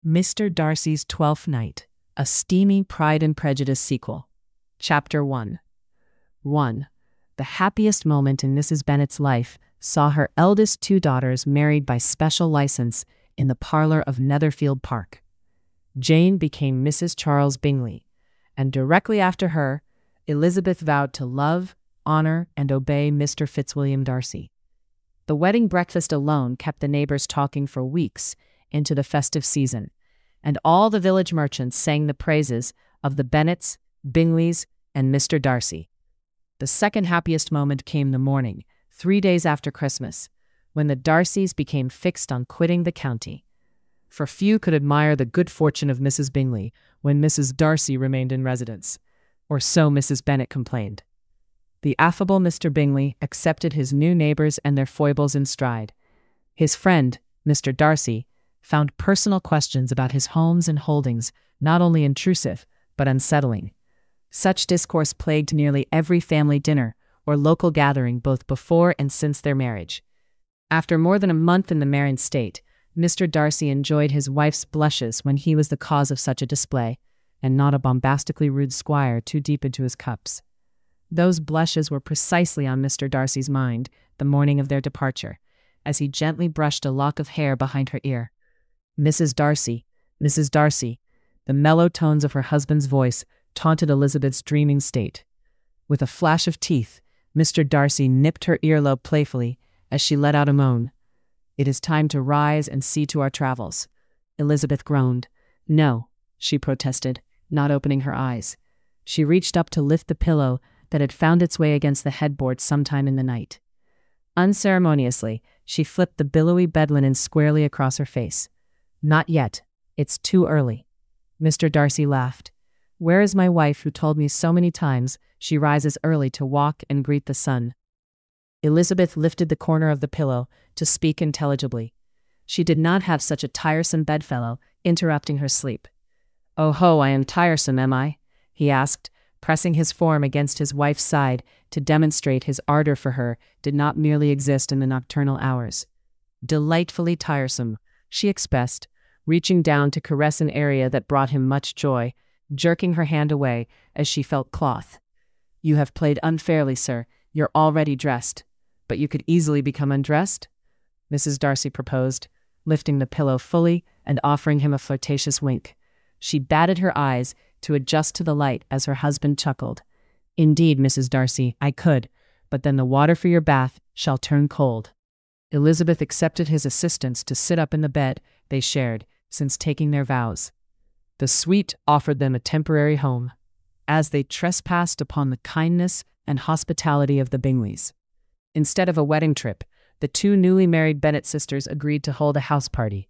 Mr. Darcy's Twelfth Night, a steamy Pride and Prejudice sequel. Chapter 1. 1. The happiest moment in Mrs. Bennet's life saw her eldest two daughters married by special license in the parlor of Netherfield Park. Jane became Mrs. Charles Bingley, and directly after her, Elizabeth vowed to love, honor, and obey Mr. Fitzwilliam Darcy. The wedding breakfast alone kept the neighbors talking for weeks into the festive season, and all the village merchants sang the praises of the Bennets, Bingleys, and Mr. Darcy. The second happiest moment came the morning, 3 days after Christmas, when the Darcys became fixed on quitting the county. For few could admire the good fortune of Mrs. Bingley when Mrs. Darcy remained in residence, or so Mrs. Bennet complained. The affable Mr. Bingley accepted his new neighbors and their foibles in stride. His friend, Mr. Darcy, found personal questions about his homes and holdings not only intrusive, but unsettling. Such discourse plagued nearly every family dinner or local gathering both before and since their marriage. After more than a month in the married state, Mr. Darcy enjoyed his wife's blushes when he was the cause of such a display, and not a bombastically rude squire too deep into his cups. Those blushes were precisely on Mr. Darcy's mind the morning of their departure, as he gently brushed a lock of hair behind her ear. Mrs. Darcy, Mrs. Darcy, the mellow tones of her husband's voice taunted Elizabeth's dreaming state. With a flash of teeth, Mr. Darcy nipped her earlobe playfully as she let out a moan. "It is time to rise and see to our travels." Elizabeth groaned. "No," she protested, not opening her eyes. She reached up to lift the pillow that had found its way against the headboard sometime in the night. Unceremoniously, she flipped the billowy bed linen squarely across her face. "Not yet. It's too early." Mr. Darcy laughed. "Where is my wife who told me so many times she rises early to walk and greet the sun?" Elizabeth lifted the corner of the pillow to speak intelligibly. She did not have such a tiresome bedfellow interrupting her sleep. "Oh ho, I am tiresome, am I?" he asked, pressing his form against his wife's side to demonstrate his ardor for her did not merely exist in the nocturnal hours. "Delightfully tiresome," she expressed, reaching down to caress an area that brought him much joy, jerking her hand away as she felt cloth. "You have played unfairly, sir. You're already dressed. But you could easily become undressed?" Mrs. Darcy proposed, lifting the pillow fully and offering him a flirtatious wink. She batted her eyes to adjust to the light as her husband chuckled. "Indeed, Mrs. Darcy, I could, but then the water for your bath shall turn cold." Elizabeth accepted his assistance to sit up in the bed they shared since taking their vows. The suite offered them a temporary home, as they trespassed upon the kindness and hospitality of the Bingleys. Instead of a wedding trip, the two newly married Bennet sisters agreed to hold a house party.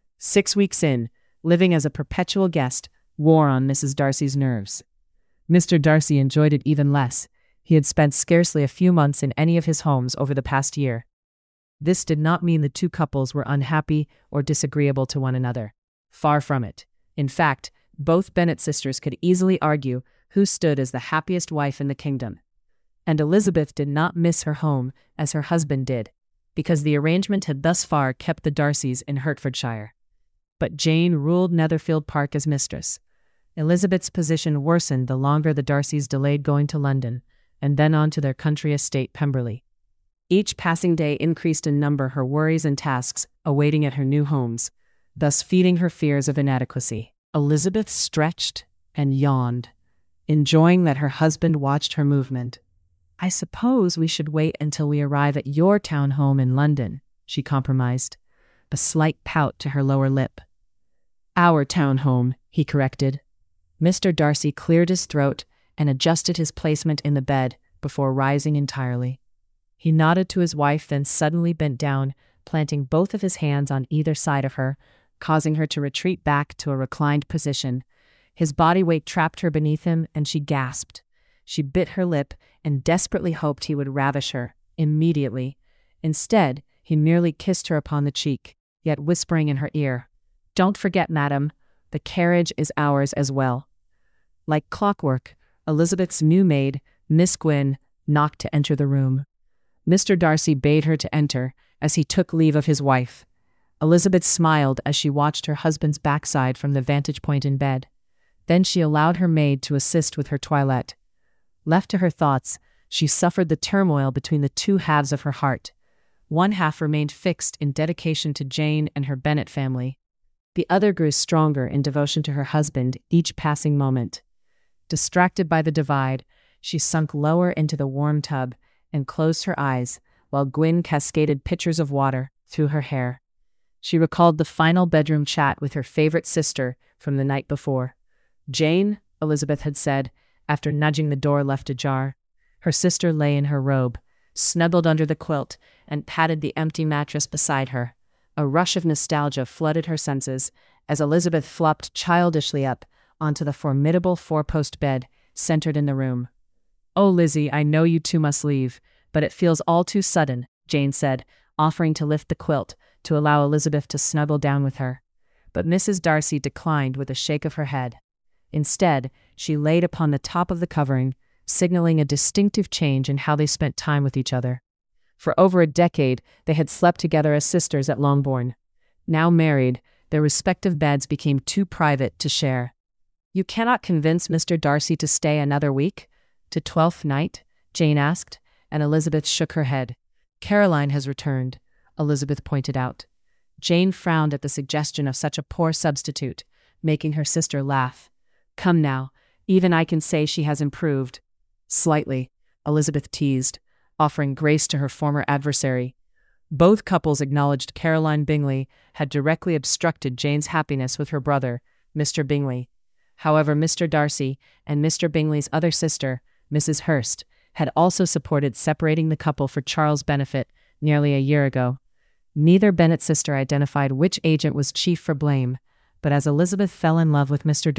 6 weeks in, living as a perpetual guest wore on Mrs. Darcy's nerves. Mr. Darcy enjoyed it even less. He had spent scarcely a few months in any of his homes over the past year. This did not mean the two couples were unhappy or disagreeable to one another. Far from it. In fact, both Bennet sisters could easily argue who stood as the happiest wife in the kingdom. And Elizabeth did not miss her home as her husband did, because the arrangement had thus far kept the Darcys in Hertfordshire. But Jane ruled Netherfield Park as mistress. Elizabeth's position worsened the longer the Darcys delayed going to London, and then on to their country estate Pemberley. Each passing day increased in number her worries and tasks awaiting at her new homes, thus feeding her fears of inadequacy. Elizabeth stretched and yawned, enjoying that her husband watched her movement. "I suppose we should wait until we arrive at your town home in London," she compromised, a slight pout to her lower lip. "Our town home," he corrected. Mr. Darcy cleared his throat and adjusted his placement in the bed before rising entirely. He nodded to his wife, then suddenly bent down, planting both of his hands on either side of her, causing her to retreat back to a reclined position. His body weight trapped her beneath him, and she gasped. She bit her lip and desperately hoped he would ravish her immediately. Instead, he merely kissed her upon the cheek, yet whispering in her ear, "Don't forget, madam, the carriage is ours as well." Like clockwork, Elizabeth's new maid, Miss Gwyn, knocked to enter the room. Mr. Darcy bade her to enter as he took leave of his wife. Elizabeth smiled as she watched her husband's backside from the vantage point in bed. Then she allowed her maid to assist with her toilette. Left to her thoughts, she suffered the turmoil between the two halves of her heart. One half remained fixed in dedication to Jane and her Bennet family. The other grew stronger in devotion to her husband each passing moment. Distracted by the divide, she sunk lower into the warm tub and closed her eyes while Gwyn cascaded pitchers of water through her hair. She recalled the final bedroom chat with her favorite sister from the night before. "Jane," Elizabeth had said, after nudging the door left ajar. Her sister lay in her robe, snuggled under the quilt, and patted the empty mattress beside her. A rush of nostalgia flooded her senses as Elizabeth flopped childishly up onto the formidable four-post bed centered in the room. "Oh, Lizzie, I know you two must leave, but it feels all too sudden," Jane said, offering to lift the quilt to allow Elizabeth to snuggle down with her. But Mrs. Darcy declined with a shake of her head. Instead, she laid upon the top of the covering, signaling a distinctive change in how they spent time with each other. For over a decade, they had slept together as sisters at Longbourn. Now married, their respective beds became too private to share. "You cannot convince Mr. Darcy to stay another week? To Twelfth Night?" Jane asked, and Elizabeth shook her head. "Caroline has returned," Elizabeth pointed out. Jane frowned at the suggestion of such a poor substitute, making her sister laugh. "Come now, even I can say she has improved." "Slightly," Elizabeth teased, offering grace to her former adversary. Both couples acknowledged Caroline Bingley had directly obstructed Jane's happiness with her brother, Mr. Bingley. However, Mr. Darcy and Mr. Bingley's other sister, Mrs. Hurst, had also supported separating the couple for Charles' benefit nearly a year ago. Neither Bennet sister identified which agent was chief for blame, but as Elizabeth fell in love with Mr.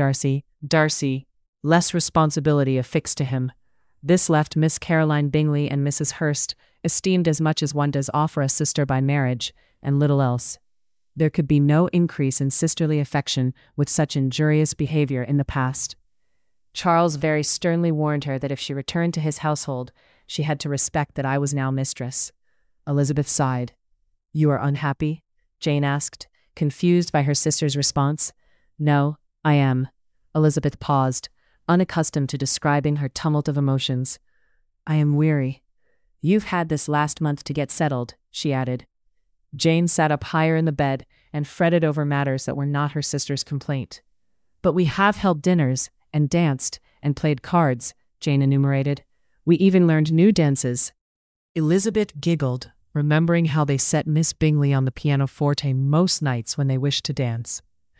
Darcy, less responsibility affixed to him. This left Miss Caroline Bingley and Mrs. Hurst esteemed as much as one does offer a sister by marriage, and little else. There could be no increase in sisterly affection with such injurious behavior in the past. Charles very sternly warned her that if she returned to his household, she had to respect that I was now mistress. Elizabeth sighed. "You are unhappy?" Jane asked, confused by her sister's response. "No, I am." Elizabeth paused, unaccustomed to describing her tumult of emotions. "I am weary." "You've had this last month to get settled," she added. Jane sat up higher in the bed and fretted over matters that were not her sister's complaint. "But we have held dinners, and danced, and played cards," Jane enumerated. "We even learned new dances." Elizabeth giggled, remembering how they set Miss Bingley on the pianoforte most nights when they wished to dance.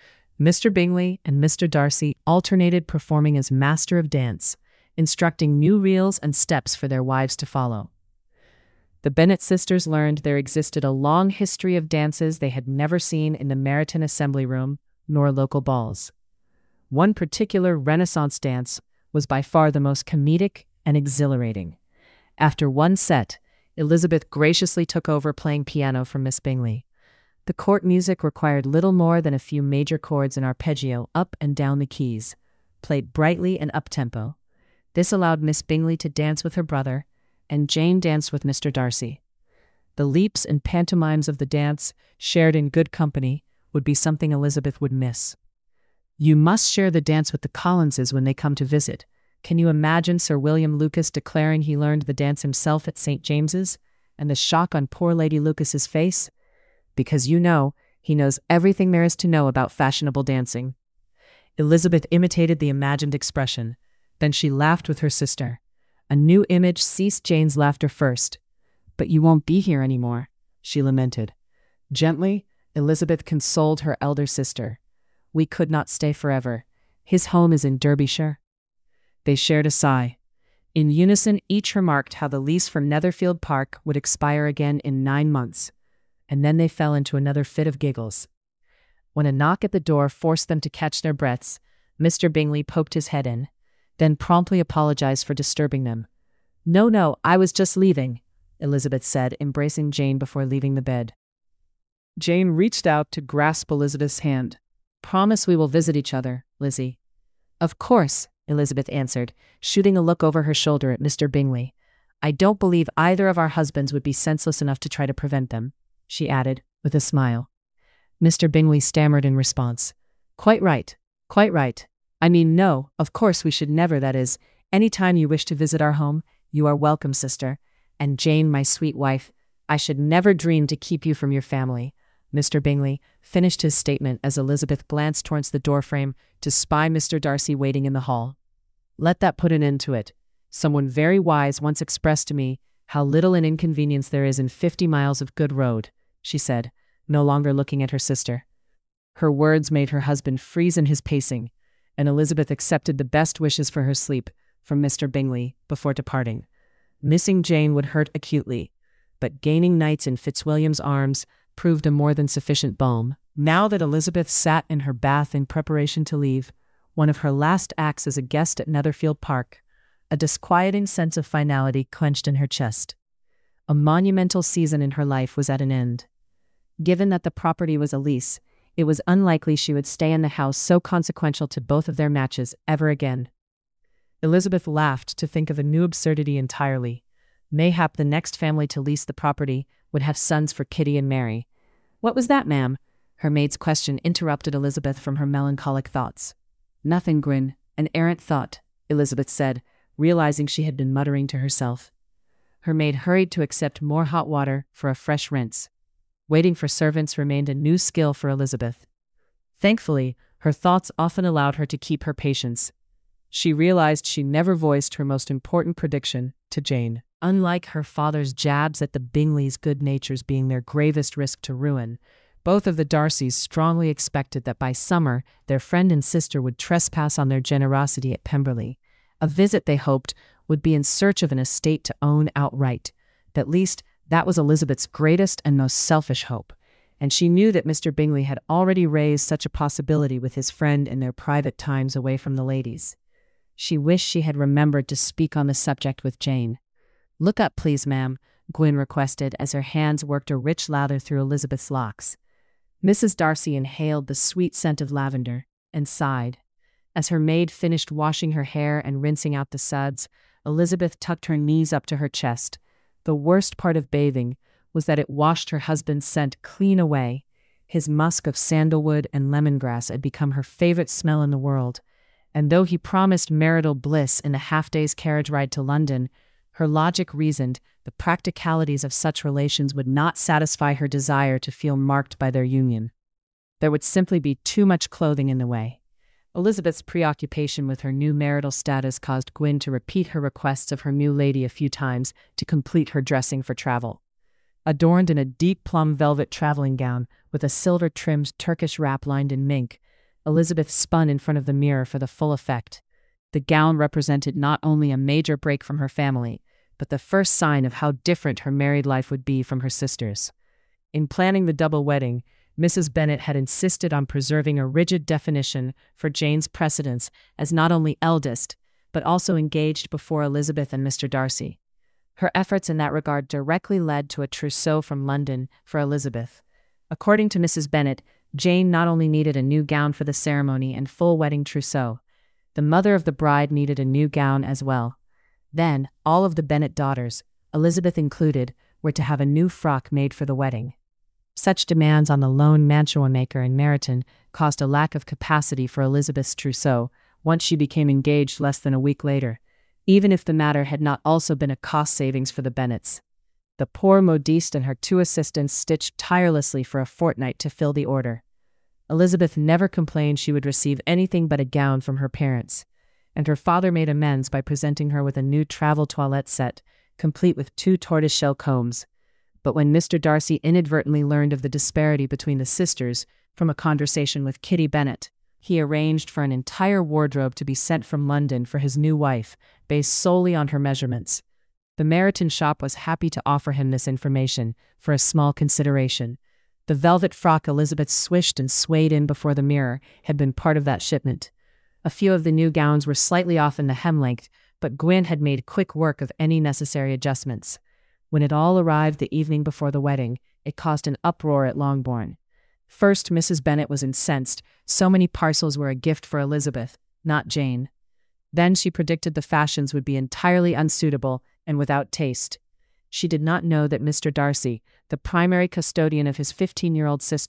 Mr. Bingley and Mr. Darcy alternated performing as master of dance, instructing new reels and steps for their wives to follow. The Bennet sisters learned there existed a long history of dances they had never seen in the Meryton Assembly Room, nor local balls. One particular Renaissance dance was by far the most comedic and exhilarating. After one set, Elizabeth graciously took over playing piano for Miss Bingley. The court music required little more than a few major chords in arpeggio up and down the keys, played brightly and up-tempo. This allowed Miss Bingley to dance with her brother, and Jane danced with Mr. Darcy. The leaps and pantomimes of the dance, shared in good company, would be something Elizabeth would miss. "You must share the dance with the Collinses when they come to visit." Can you imagine Sir William Lucas declaring he learned the dance himself at St. James's, and the shock on poor Lady Lucas's face? Because he knows everything there is to know about fashionable dancing. Elizabeth imitated the imagined expression. Then she laughed with her sister. A new image ceased Jane's laughter first. "But you won't be here anymore," she lamented. Gently, Elizabeth consoled her elder sister. "We could not stay forever. His home is in Derbyshire." They shared a sigh. In unison, each remarked how the lease for Netherfield Park would expire again in 9 months, and then they fell into another fit of giggles. When a knock at the door forced them to catch their breaths, Mr. Bingley poked his head in, then promptly apologized for disturbing them. No, I was just leaving," Elizabeth said, embracing Jane before leaving the bed. Jane reached out to grasp Elizabeth's hand. "Promise we will visit each other, Lizzie." "Of course," Elizabeth answered, shooting a look over her shoulder at Mr. Bingley. "I don't believe either of our husbands would be senseless enough to try to prevent them," she added, with a smile. Mr. Bingley stammered in response. Quite right. Quite right. I mean, no, of course we should never, that is, any time you wish to visit our home, you are welcome, sister. And Jane, my sweet wife, I should never dream to keep you from your family. Mr. Bingley finished his statement as Elizabeth glanced towards the doorframe to spy Mr. Darcy waiting in the hall. Let that put an end to it. Someone very wise once expressed to me how little an inconvenience there is in 50 miles of good road, she said, no longer looking at her sister. Her words made her husband freeze in his pacing, and Elizabeth accepted the best wishes for her sleep from Mr. Bingley before departing. Missing Jane would hurt acutely, but gaining nights in Fitzwilliam's arms proved a more than sufficient balm. Now that Elizabeth sat in her bath in preparation to leave, one of her last acts as a guest at Netherfield Park, a disquieting sense of finality clenched in her chest. A monumental season in her life was at an end. Given that the property was a lease, it was unlikely she would stay in the house so consequential to both of their matches ever again. Elizabeth laughed to think of a new absurdity entirely. Mayhap the next family to lease the property would have sons for Kitty and Mary. What was that, ma'am? Her maid's question interrupted Elizabeth from her melancholic thoughts. Nothing, Gwyn, an errant thought, Elizabeth said, realizing she had been muttering to herself. Her maid hurried to accept more hot water for a fresh rinse. Waiting for servants remained a new skill for Elizabeth. Thankfully, her thoughts often allowed her to keep her patience. She realized she never voiced her most important prediction to Jane. Unlike her father's jabs at the Bingleys' good natures being their gravest risk to ruin, both of the Darcys strongly expected that by summer their friend and sister would trespass on their generosity at Pemberley. A visit, they hoped, would be in search of an estate to own outright. At least, that was Elizabeth's greatest and most selfish hope, and she knew that Mr. Bingley had already raised such a possibility with his friend in their private times away from the ladies. She wished she had remembered to speak on the subject with Jane. "Look up, please, ma'am," Gwyn requested as her hands worked a rich lather through Elizabeth's locks. Mrs. Darcy inhaled the sweet scent of lavender and sighed. As her maid finished washing her hair and rinsing out the suds, Elizabeth tucked her knees up to her chest. The worst part of bathing was that it washed her husband's scent clean away. His musk of sandalwood and lemongrass had become her favorite smell in the world, and though he promised marital bliss in a half-day's carriage ride to London, her logic reasoned the practicalities of such relations would not satisfy her desire to feel marked by their union. There would simply be too much clothing in the way. Elizabeth's preoccupation with her new marital status caused Gwyn to repeat her requests of her new lady a few times to complete her dressing for travel. Adorned in a deep plum velvet traveling gown with a silver-trimmed Turkish wrap lined in mink, Elizabeth spun in front of the mirror for the full effect. The gown represented not only a major break from her family, but the first sign of how different her married life would be from her sister's. In planning the double wedding, Mrs. Bennet had insisted on preserving a rigid definition for Jane's precedence as not only eldest, but also engaged before Elizabeth and Mr. Darcy. Her efforts in that regard directly led to a trousseau from London for Elizabeth. According to Mrs. Bennet, Jane not only needed a new gown for the ceremony and full wedding trousseau, the mother of the bride needed a new gown as well. Then, all of the Bennet daughters, Elizabeth included, were to have a new frock made for the wedding. Such demands on the lone mantua-maker in Meryton caused a lack of capacity for Elizabeth's trousseau once she became engaged less than a week later, even if the matter had not also been a cost savings for the Bennets. The poor modiste and her 2 assistants stitched tirelessly for a fortnight to fill the order. Elizabeth never complained she would receive anything but a gown from her parents, and her father made amends by presenting her with a new travel toilette set, complete with 2 tortoiseshell combs. But when Mr. Darcy inadvertently learned of the disparity between the sisters from a conversation with Kitty Bennet, he arranged for an entire wardrobe to be sent from London for his new wife, based solely on her measurements. The Meryton shop was happy to offer him this information for a small consideration. The velvet frock Elizabeth swished and swayed in before the mirror had been part of that shipment. A few of the new gowns were slightly off in the hem length, but Gwyn had made quick work of any necessary adjustments. When it all arrived the evening before the wedding, it caused an uproar at Longbourn. First, Mrs. Bennet was incensed. So many parcels were a gift for Elizabeth, not Jane. Then she predicted the fashions would be entirely unsuitable and without taste. She did not know that Mr. Darcy, the primary custodian of his 15-year-old sister,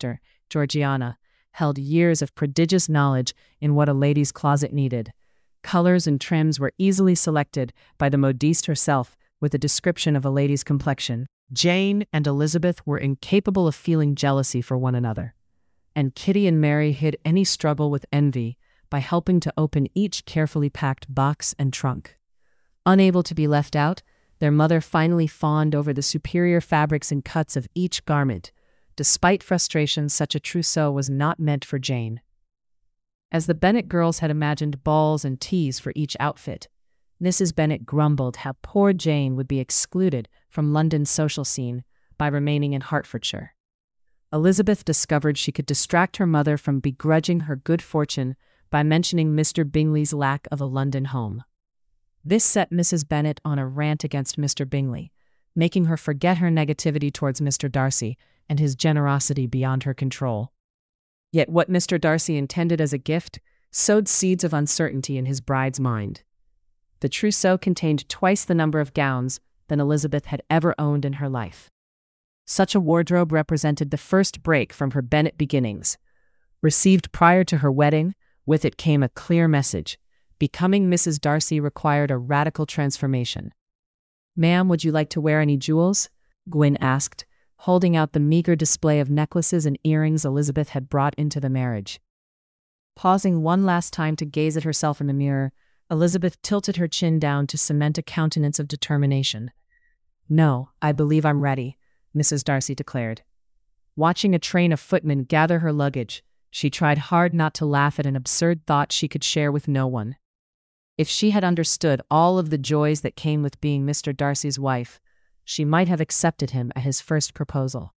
Georgiana, held years of prodigious knowledge in what a lady's closet needed. Colors and trims were easily selected by the modiste herself with a description of a lady's complexion. Jane and Elizabeth were incapable of feeling jealousy for one another, and Kitty and Mary hid any struggle with envy by helping to open each carefully packed box and trunk. Unable to be left out, their mother finally fawned over the superior fabrics and cuts of each garment. Despite frustration, such a trousseau was not meant for Jane. As the Bennet girls had imagined balls and teas for each outfit, Mrs. Bennet grumbled how poor Jane would be excluded from London's social scene by remaining in Hertfordshire. Elizabeth discovered she could distract her mother from begrudging her good fortune by mentioning Mr. Bingley's lack of a London home. This set Mrs. Bennet on a rant against Mr. Bingley, making her forget her negativity towards Mr. Darcy and his generosity beyond her control. Yet what Mr. Darcy intended as a gift sowed seeds of uncertainty in his bride's mind. The trousseau contained twice the number of gowns than Elizabeth had ever owned in her life. Such a wardrobe represented the first break from her Bennet beginnings. Received prior to her wedding, with it came a clear message. Becoming Mrs. Darcy required a radical transformation. "Ma'am, would you like to wear any jewels?" Gwyn asked, holding out the meager display of necklaces and earrings Elizabeth had brought into the marriage. Pausing one last time to gaze at herself in the mirror, Elizabeth tilted her chin down to cement a countenance of determination. "No, I believe I'm ready," Mrs. Darcy declared. Watching a train of footmen gather her luggage, she tried hard not to laugh at an absurd thought she could share with no one. If she had understood all of the joys that came with being Mr. Darcy's wife, she might have accepted him at his first proposal.